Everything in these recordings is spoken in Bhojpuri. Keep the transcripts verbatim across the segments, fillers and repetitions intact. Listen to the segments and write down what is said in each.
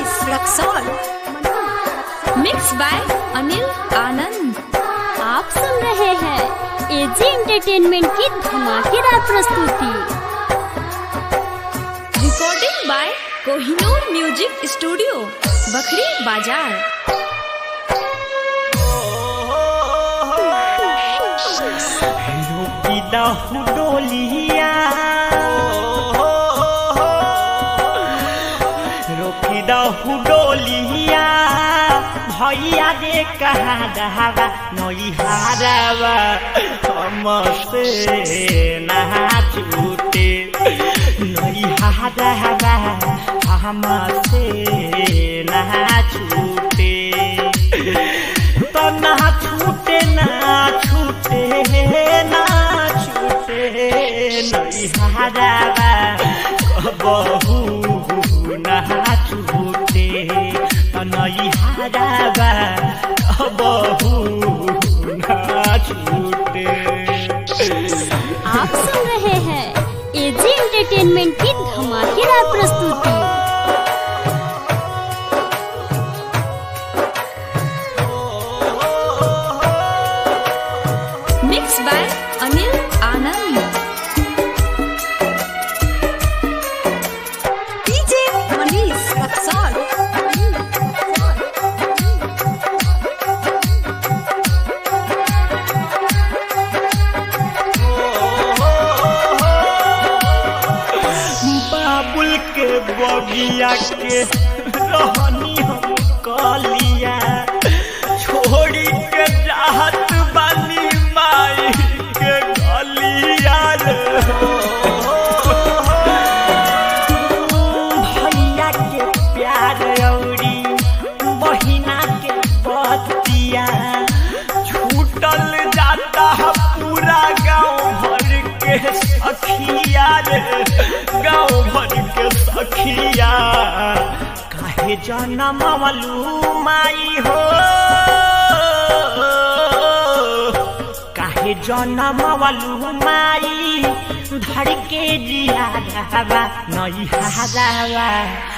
मनीष रक्सौल। Mix by Anil Anand. आप सुन रहे हैं एजी एंटरटेनमेंट की धमाकेदार प्रस्तुति। Recording by Kohinoor music studio, Bakhri Bazar. डोलिया रोकी दहु डोलिया भैया रे कहा दहवा नई हारावा हमसे नहा छूटे नई हारावा हमसे नहा छूटे तो ना छूटे ना छूटे ना नई हारावा बहू नहा छूटे नई हारावा बहू नहा छूटे। आप सुन रहे हैं एजी एंटरटेनमेंट की धमाकेदार प्रस्तुति। Mix by Anil Anand. DJ Manish Raxaul. बाबुल के बगिया के रहनी हम कलिया छोड़ी के राहत बानी माई के गलिया रे भैया के प्यार औरी बहिना के बतिया छूटल जाता है पूरा गाँव भर के सखिया रे गाँव भर के सखिया काहे जनम वालू माई हो काहे जनम वालू माई धर के जिया रहा नई हारावा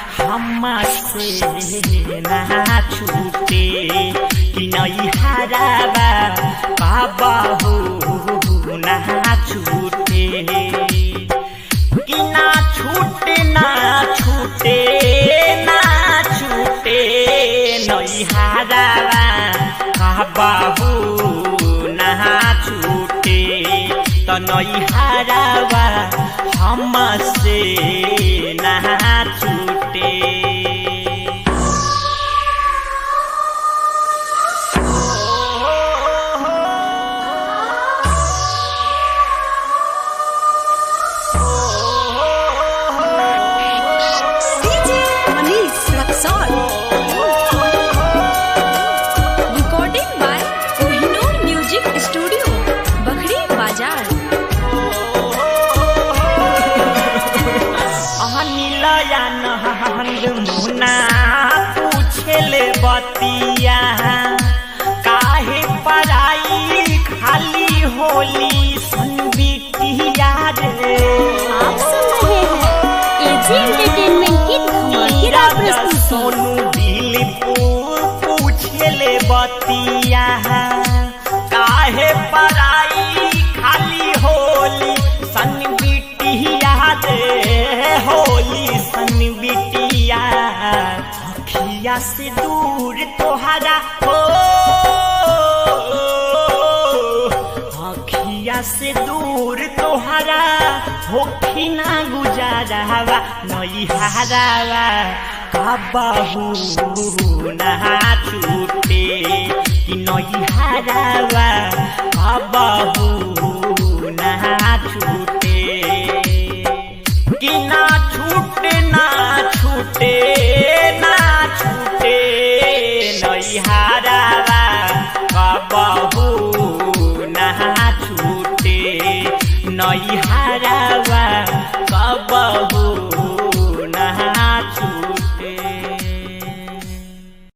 हमसे ना छूटे कि नई हारावा बाबा हो ना छूटे कि ना छूटे ना छूटे ना छूटे नई हारावा बाबू ना छूटे तो नई हारावा हमसे ना छूटे। Recording by Kohinoor music studio, Bakhri Bazar. अनिलया नहंद मुना पूछले बतिया काहे पराई खाली होली संबिटिया रे। आप सुन रहे हैं एजी एंटरटेनमेंट की धमाकेदार प्रस्तुति। सोनू दिलपुर पूछले बतिया काहे पराई खाली होली संबिटिया रे होली संबिटिया अखिया से दूर तोहरा हो अखिया से दूर तोहरा होखी ना गुजारावा नई हारावा बाबू ना छूटे कि नई हारावा बाबू